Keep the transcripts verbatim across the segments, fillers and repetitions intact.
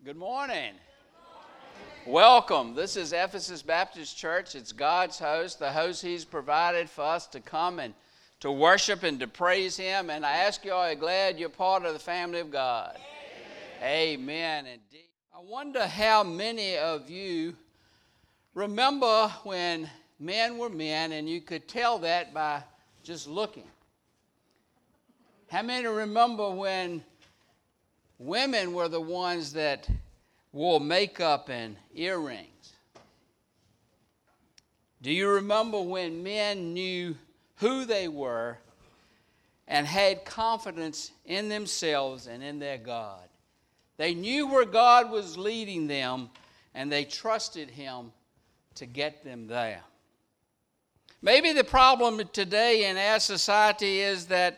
Good morning. Welcome. This is Ephesus Baptist Church. It's God's house, the house He's provided for us to come and to worship and to praise Him. And I ask you, are you glad you're part of the family of God? Amen. Amen. Indeed. I wonder how many of you remember when men were men, and you could tell that by just looking. How many remember when women were the ones that wore makeup and earrings? Do you remember when men knew who they were and had confidence in themselves and in their God? They knew where God was leading them, and they trusted Him to get them there. Maybe the problem today in our society is that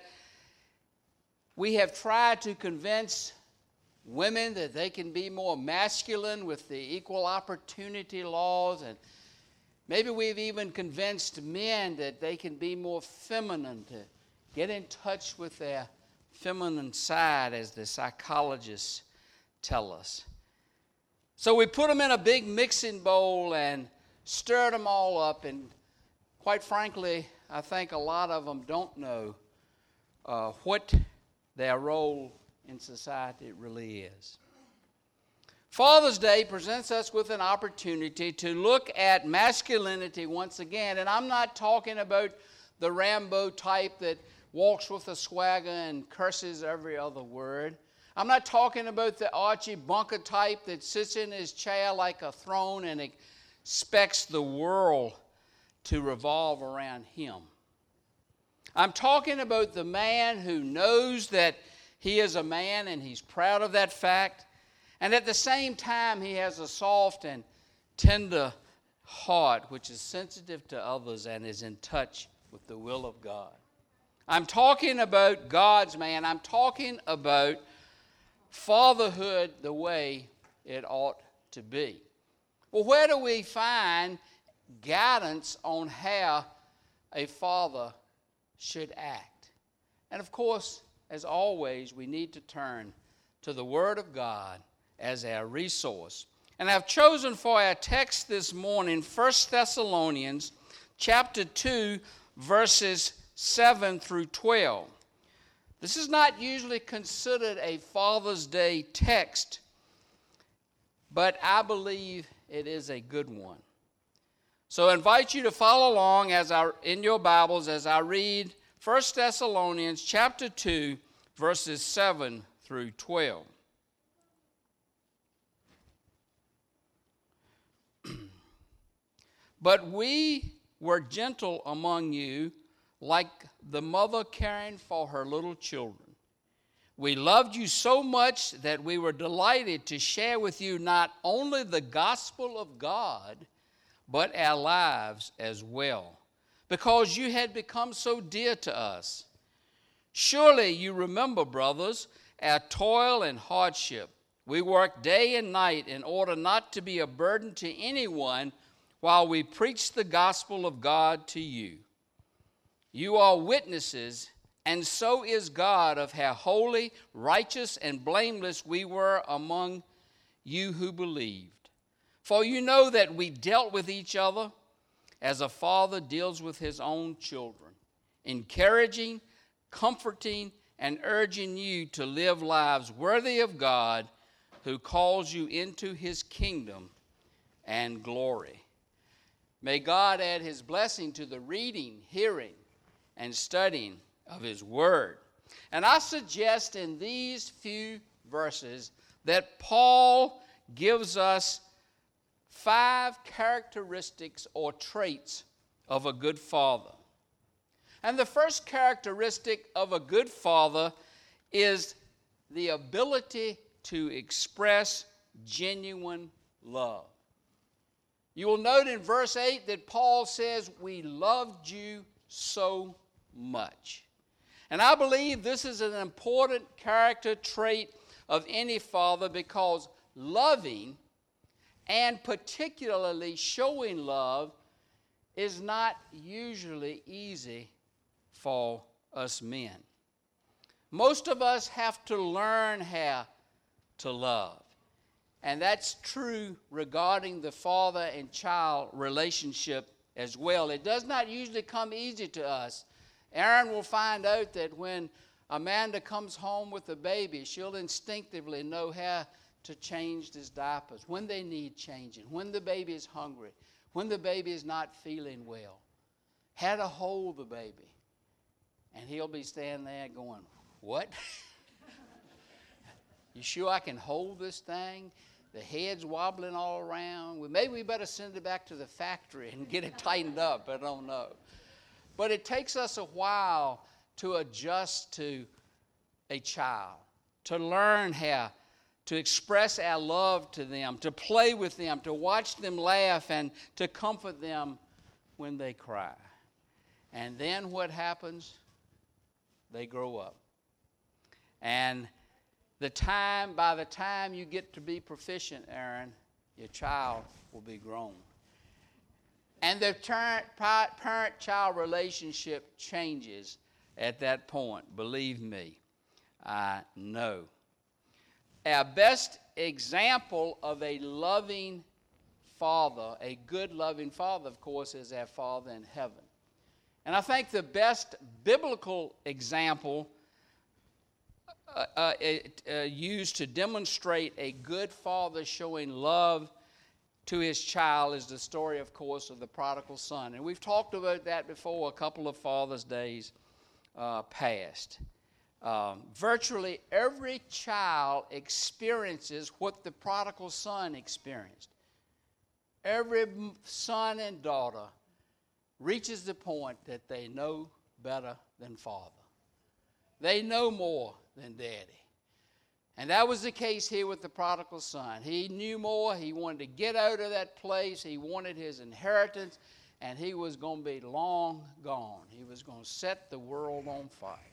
we have tried to convince women that they can be more masculine with the equal opportunity laws, and maybe we've even convinced men that they can be more feminine, to get in touch with their feminine side, as the psychologists tell us. So we put them in a big mixing bowl and stir them all up, and quite frankly, I think a lot of them don't know uh, what their role in society really is. Father's Day presents us with an opportunity to look at masculinity once again, and I'm not talking about the Rambo type that walks with a swagger and curses every other word. I'm not talking about the Archie Bunker type that sits in his chair like a throne and expects the world to revolve around him. I'm talking about the man who knows that he is a man, and he's proud of that fact. And at the same time, he has a soft and tender heart, which is sensitive to others and is in touch with the will of God. I'm talking about God's man. I'm talking about fatherhood the way it ought to be. Well, where do we find guidance on how a father should act? And of course, as always, we need to turn to the Word of God as our resource. And I've chosen for our text this morning First Thessalonians chapter two, verses seven through twelve. This is not usually considered a Father's Day text, but I believe it is a good one. So I invite you to follow along as I, in your Bibles as I read First Thessalonians chapter two, verses seven through twelve. But we were gentle among you, like the mother caring for her little children. We loved you so much that we were delighted to share with you not only the gospel of God, but our lives as well, because you had become so dear to us. Surely you remember, brothers, our toil and hardship. We worked day and night in order not to be a burden to anyone while we preached the gospel of God to you. You are witnesses, and so is God, of how holy, righteous, and blameless we were among you who believed. For you know that we dealt with each other as a father deals with his own children, encouraging, comforting, and urging you to live lives worthy of God, who calls you into His kingdom and glory. May God add His blessing to the reading, hearing, and studying of His Word. And I suggest in these few verses that Paul gives us five characteristics or traits of a good father. And the first characteristic of a good father is the ability to express genuine love. You will note in verse eight that Paul says, we loved you so much. And I believe this is an important character trait of any father, because loving, and particularly showing love, is not usually easy for us men. Most of us have to learn how to love. And that's true regarding the father and child relationship as well. It does not usually come easy to us. Aaron will find out that when Amanda comes home with a baby, she'll instinctively know how to change his diapers, when they need changing, when the baby is hungry, when the baby is not feeling well, how to hold the baby. And he'll be standing there going, what? You sure I can hold this thing? The head's wobbling all around. Well, maybe we better send it back to the factory and get it tightened up. I don't know. But it takes us a while to adjust to a child, to learn how to express our love to them, to play with them, to watch them laugh, and to comfort them when they cry. And then what happens? They grow up. And the time, by the time you get to be proficient, Aaron, your child will be grown. And the parent-child relationship changes at that point. Believe me, I know. Our best example of a loving father, a good loving father, of course, is our Father in heaven. And I think the best biblical example Uh, uh, uh, used to demonstrate a good father showing love to his child is the story, of course, of the prodigal son. And we've talked about that before, a couple of Father's Days uh, past. Um, virtually every child experiences what the prodigal son experienced. Every son and daughter reaches the point that they know better than father. They know more than daddy. And that was the case here with the prodigal son. He knew more. He wanted to get out of that place. He wanted his inheritance, and he was going to be long gone. He was going to set the world on fire.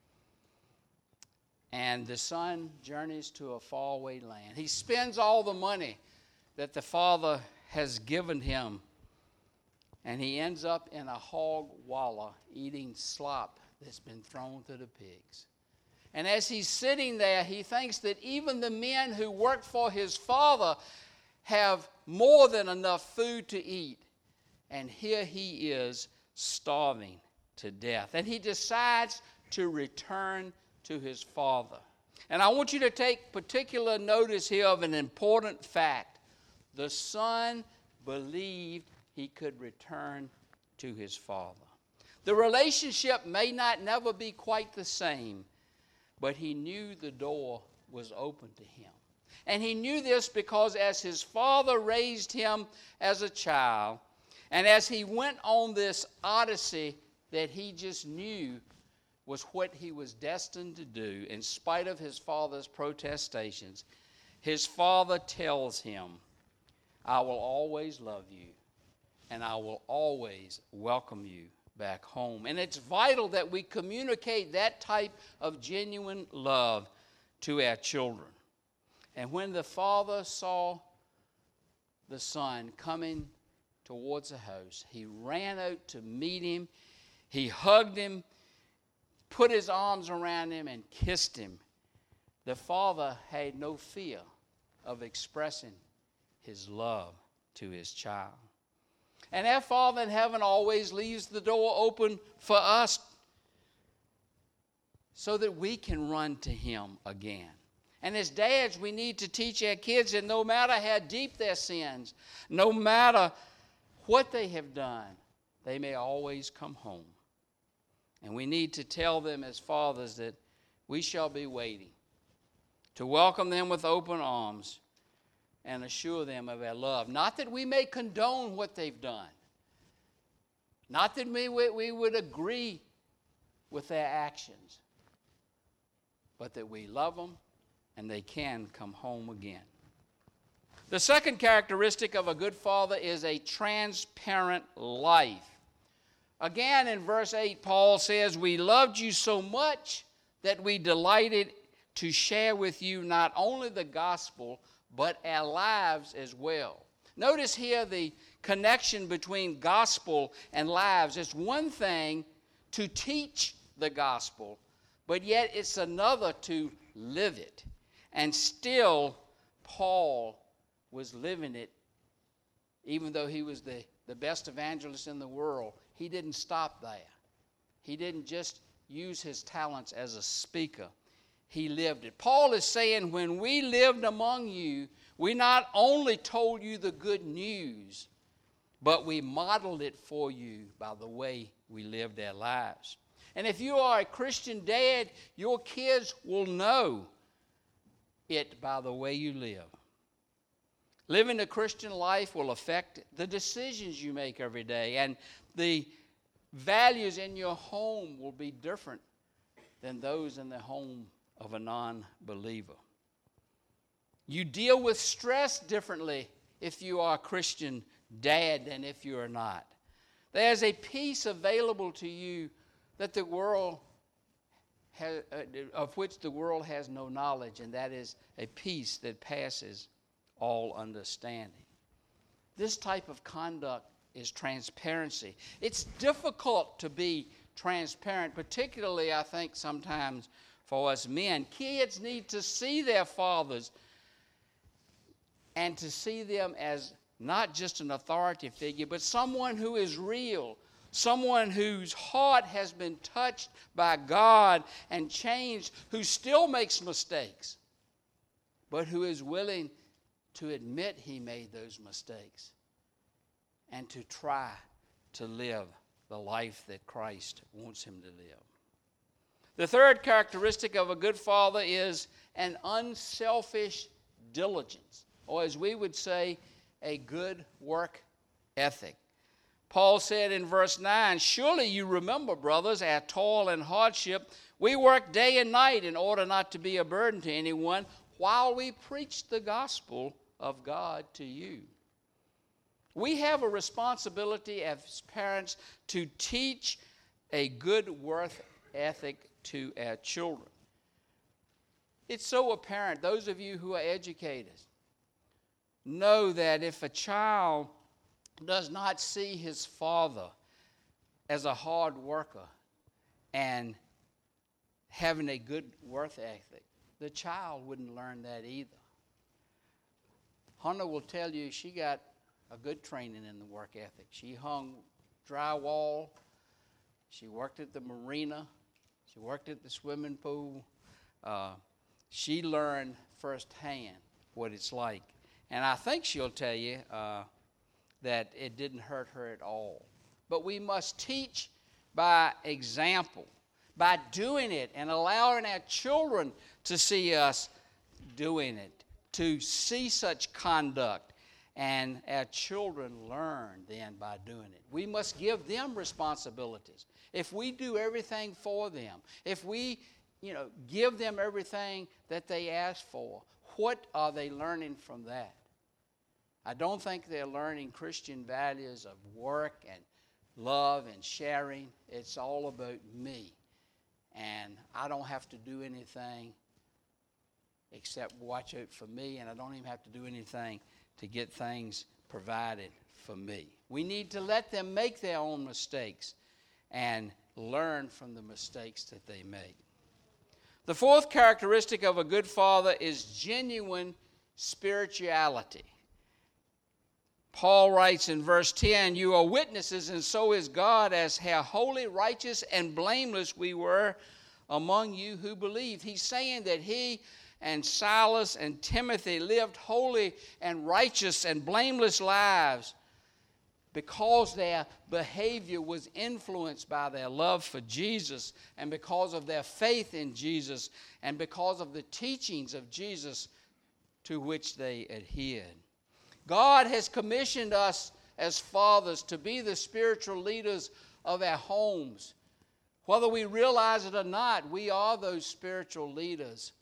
And the son journeys to a faraway land. He spends all the money that the father has given him, and he ends up in a hog wallah eating slop that's been thrown to the pigs. And as he's sitting there, he thinks that even the men who work for his father have more than enough food to eat. And here he is starving to death. And he decides to return to his father. And I want you to take particular notice here of an important fact. The son believed he could return to his father. The relationship may not never be quite the same, but he knew the door was open to him. And he knew this because as his father raised him as a child, and as he went on this odyssey that he just knew was what he was destined to do, in spite of his father's protestations, his father tells him, I will always love you, and I will always welcome you back home. And it's vital that we communicate that type of genuine love to our children. And when the father saw the son coming towards the house, he ran out to meet him. He hugged him, put his arms around him, and kissed him. The father had no fear of expressing his love to his child. And our Father in heaven always leaves the door open for us so that we can run to him again. And as dads, we need to teach our kids that no matter how deep their sins, no matter what they have done, they may always come home. And we need to tell them as fathers that we shall be waiting to welcome them with open arms and assure them of our love. Not that we may condone what they've done. Not that we, we would agree with their actions. But that we love them and they can come home again. The second characteristic of a good father is a transparent life. Again, in verse eight, Paul says, we loved you so much that we delighted to share with you not only the gospel, but our lives as well. Notice here the connection between gospel and lives. It's one thing to teach the gospel, but yet it's another to live it and still Paul was living it, even though he was the, the best evangelist in the world, he didn't stop there. He didn't just use his talents as a speaker. He lived it. Paul is saying, when we lived among you, we not only told you the good news, but we modeled it for you by the way we lived our lives. And if you are a Christian dad, your kids will know it by the way you live. Living a Christian life will affect the decisions you make every day, and the values in your home will be different than those in the home of a non-believer. You deal with stress differently if you are a Christian dad than if you are not. There's a peace available to you that the world has, uh, of which the world has no knowledge, and that is a peace that passes all understanding. This type of conduct is transparency. It's difficult to be transparent, particularly, I think, sometimes for us men. Kids need to see their fathers and to see them as not just an authority figure, but someone who is real, someone whose heart has been touched by God and changed, who still makes mistakes, but who is willing to admit he made those mistakes and to try to live the life that Christ wants him to live. The third characteristic of a good father is an unselfish diligence, or as we would say, a good work ethic. Paul said in verse nine, "Surely you remember, brothers, our toil and hardship. We work day and night in order not to be a burden to anyone while we preach the gospel of God to you." We have a responsibility as parents to teach a good work ethic to our children. It's so apparent, those of you who are educators know that if a child does not see his father as a hard worker and having a good work ethic, the child wouldn't learn that either. Hunter will tell you she got a good training in the work ethic. She hung drywall. She worked at the marina. She worked at the swimming pool. Uh, she learned firsthand what it's like. And I think she'll tell you uh, that it didn't hurt her at all. But we must teach by example, by doing it and allowing our children to see us doing it, to see such conduct, and our children learn then by doing it. We must give them responsibilities. If we do everything for them, if we, you know, give them everything that they ask for, what are they learning from that? I don't think they're learning Christian values of work and love and sharing. It's all about me. And I don't have to do anything except watch out for me, and I don't even have to do anything to get things provided for me. We need to let them make their own mistakes and learn from the mistakes that they make. The fourth characteristic of a good father is genuine spirituality. Paul writes in verse ten, "You are witnesses, and so is God, as how holy, righteous, and blameless we were among you who believed." He's saying that he and Silas and Timothy lived holy and righteous and blameless lives because their behavior was influenced by their love for Jesus, and because of their faith in Jesus, and because of the teachings of Jesus to which they adhered. God has commissioned us as fathers to be the spiritual leaders of our homes. Whether we realize it or not, we are those spiritual leaders.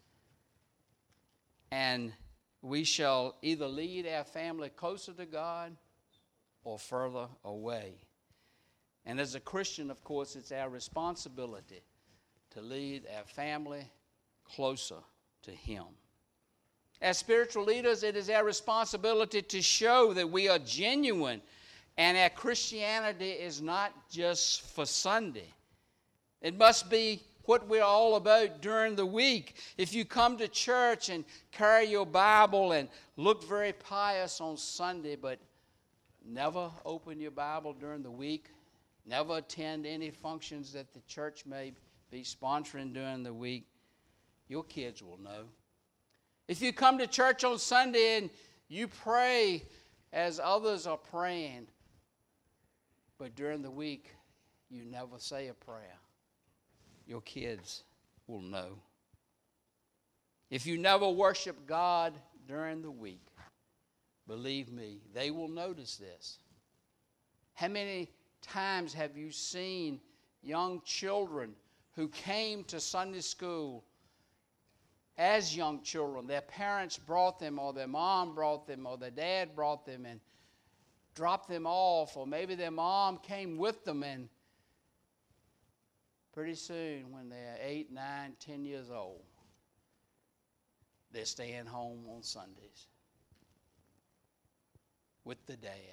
And we shall either lead our family closer to God or further away. And as a Christian, of course, it's our responsibility to lead our family closer to Him. As spiritual leaders, it is our responsibility to show that we are genuine and our Christianity is not just for Sunday. It must be what we're all about during the week. If you come to church and carry your Bible and look very pious on Sunday, but never open your Bible during the week, never attend any functions that the church may be sponsoring during the week, your kids will know. If you come to church on Sunday and you pray as others are praying, but during the week you never say a prayer, your kids will know. If you never worship God during the week, believe me, they will notice this. How many times have you seen young children who came to Sunday school as young children? Their parents brought them, or their mom brought them, or their dad brought them and dropped them off, or maybe their mom came with them, and pretty soon when they're eight, nine, ten years old, they're staying home on Sundays with the dad.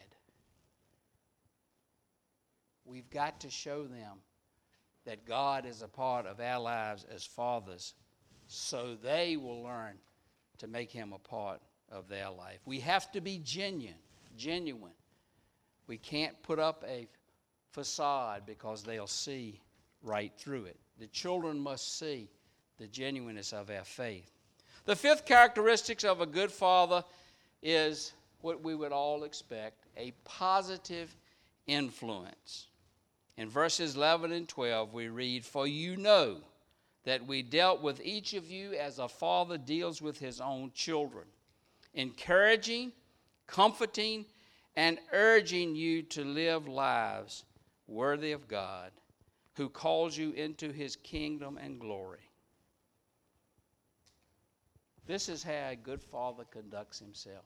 We've got to show them that God is a part of our lives as fathers, so they will learn to make him a part of their life. We have to be genuine, genuine. We can't put up a facade because they'll see right through it. The children must see the genuineness of our faith. The fifth characteristic of a good father is what we would all expect, a positive influence. In verses eleven and twelve we read, "For you know that we dealt with each of you as a father deals with his own children, encouraging, comforting, and urging you to live lives worthy of God, who calls you into his kingdom and glory." This is how a good father conducts himself.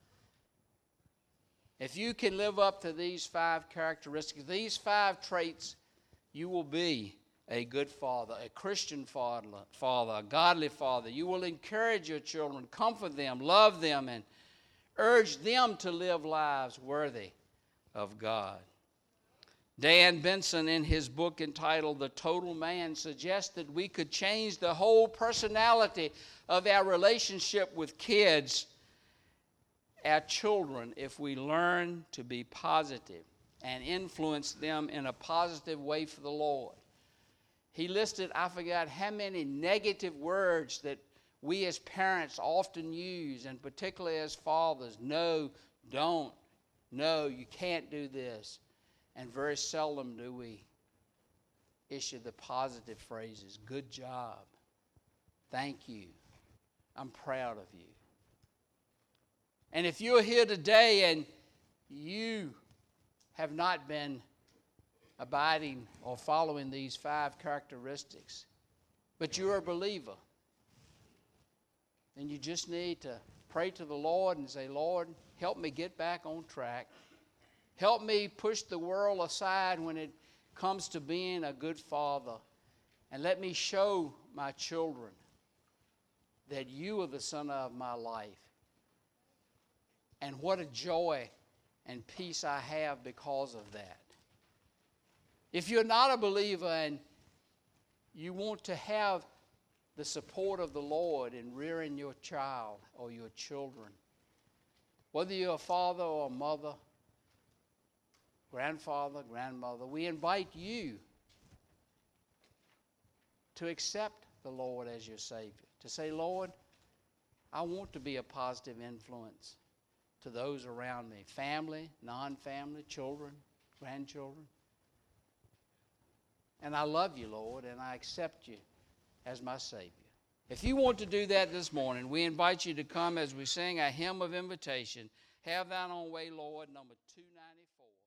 If you can live up to these five characteristics, these five traits, you will be a good father, a Christian father, father, a godly father. You will encourage your children, comfort them, love them, and urge them to live lives worthy of God. Dan Benson, in his book entitled The Total Man, suggested we could change the whole personality of our relationship with kids, our children, if we learn to be positive and influence them in a positive way for the Lord. He listed, I forgot how many negative words that we as parents often use, and particularly as fathers. No, don't. No, you can't do this. And very seldom do we issue the positive phrases. Good job. Thank you. I'm proud of you. And if you're here today and you have not been abiding or following these five characteristics, but you're a believer, then you just need to pray to the Lord and say, Lord, help me get back on track. Help me push the world aside when it comes to being a good father. And let me show my children that you are the center of my life. And what a joy and peace I have because of that. If you're not a believer and you want to have the support of the Lord in rearing your child or your children, whether you're a father or a mother, grandfather, grandmother, we invite you to accept the Lord as your Savior. To say, Lord, I want to be a positive influence to those around me, family, non-family, children, grandchildren. And I love you, Lord, and I accept you as my Savior. If you want to do that this morning, we invite you to come as we sing a hymn of invitation, Have Thine Own Way, Lord, number two ninety-four.